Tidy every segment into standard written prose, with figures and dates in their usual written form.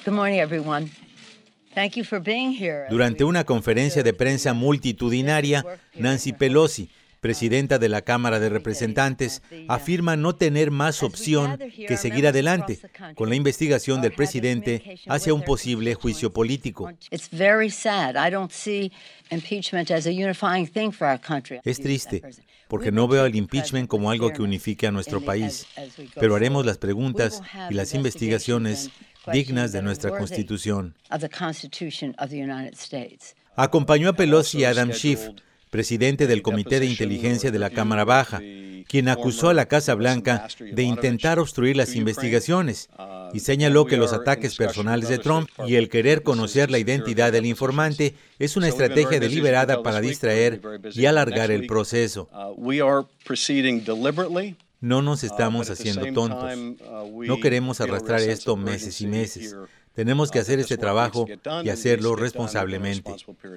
Good morning, everyone. Thank you for being here. Durante una conferencia de prensa multitudinaria, Nancy Pelosi, presidenta de la Cámara de Representantes, afirma no tener más opción que seguir adelante con la investigación del presidente hacia un posible juicio político. Es triste, porque no veo el impeachment como algo que unifique a nuestro país, pero haremos las preguntas y las investigaciones dignas de nuestra Constitución. Acompañó a Pelosi Adam Schiff, presidente del Comité de Inteligencia de la Cámara Baja, quien acusó a la Casa Blanca de intentar obstruir las investigaciones y señaló que los ataques personales de Trump y el querer conocer la identidad del informante es una estrategia deliberada para distraer y alargar el proceso. No nos estamos haciendo tontos. No queremos arrastrar esto meses y meses. Tenemos que hacer este trabajo y hacerlo responsablemente.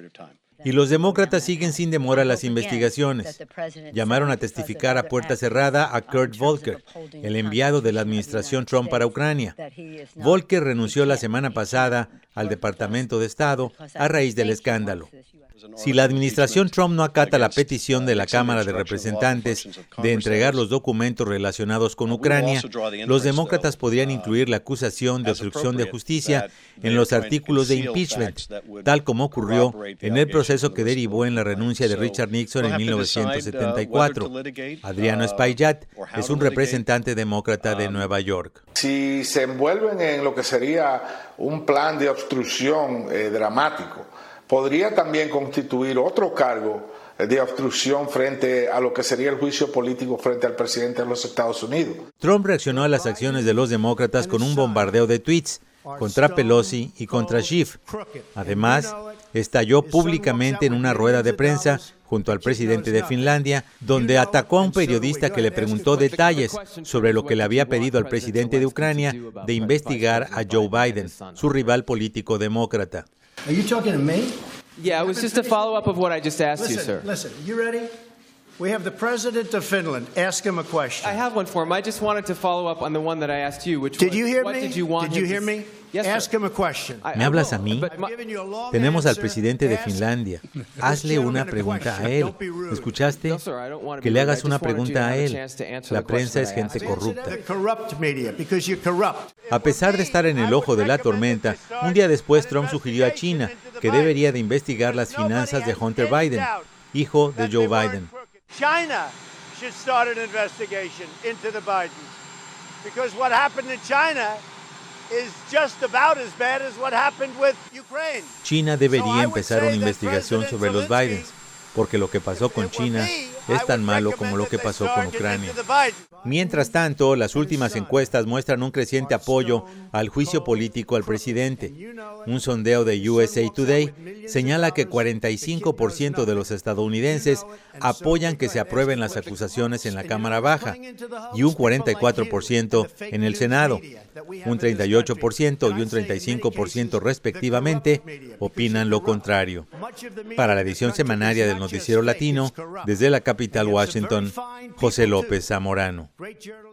Y los demócratas siguen sin demora las investigaciones. Llamaron a testificar a puerta cerrada a Kurt Volker, el enviado de la administración Trump para Ucrania. Volker renunció la semana pasada al Departamento de Estado a raíz del escándalo. Si la administración Trump no acata la petición de la Cámara de Representantes de entregar los documentos relacionados con Ucrania, los demócratas podrían incluir la acusación de obstrucción de justicia en los artículos de impeachment, tal como ocurrió en el proceso que derivó en la renuncia de Richard Nixon en 1974. Adriano Espaillat es un representante demócrata de Nueva York. Si se envuelven en lo que sería un plan de obstrucción dramático, podría también constituir otro cargo de obstrucción frente a lo que sería el juicio político frente al presidente de los Estados Unidos. Trump reaccionó a las acciones de los demócratas con un bombardeo de tweets contra Pelosi y contra Schiff. Además, estalló públicamente en una rueda de prensa junto al presidente de Finlandia, donde atacó a un periodista que le preguntó detalles sobre lo que le había pedido al presidente de Ucrania de investigar a Joe Biden, su rival político demócrata. Are you talking to me? Yeah, it was just a follow-up of what I just asked you, sir. Listen, you ready? We have the president of Finland. Ask him a question. I have one for him. I just wanted to follow up on the one that I asked you, which Did was, you hear what me? did you want Did you him hear to me? Yes, Ask sir. him a question. ¿Me hablas a mí? I'm giving you a long Tenemos al answer. presidente de Ask Finlandia. this Hazle una gentleman a pregunta a question. él. Don't be rude. ¿Escuchaste? No, sir, I don't want to Que be le rude. hagas I una just wanted you to pregunta a have a él. chance to answer La the question prensa es that I gente asked you. corrupta. The corrupt media, because you're corrupt. A pesar de estar en el ojo de la tormenta, un día después Trump sugirió a China que debería de investigar las finanzas de Hunter Biden, hijo de Joe Biden. China should start an investigation into the Bidens, because what happened in China is just about as bad as what happened with Ukraine. China debería empezar una investigación sobre los Bidens, porque lo que pasó con China es tan malo como lo que pasó con Ucrania. Mientras tanto, las últimas encuestas muestran un creciente apoyo al juicio político al presidente. Un sondeo de USA Today señala que 45% de los estadounidenses apoyan que se aprueben las acusaciones en la Cámara Baja y un 44% en el Senado. Un 38% y un 35% respectivamente opinan lo contrario. Para la edición semanaria del Noticiero Latino, desde la capital Washington, José López Zamorano.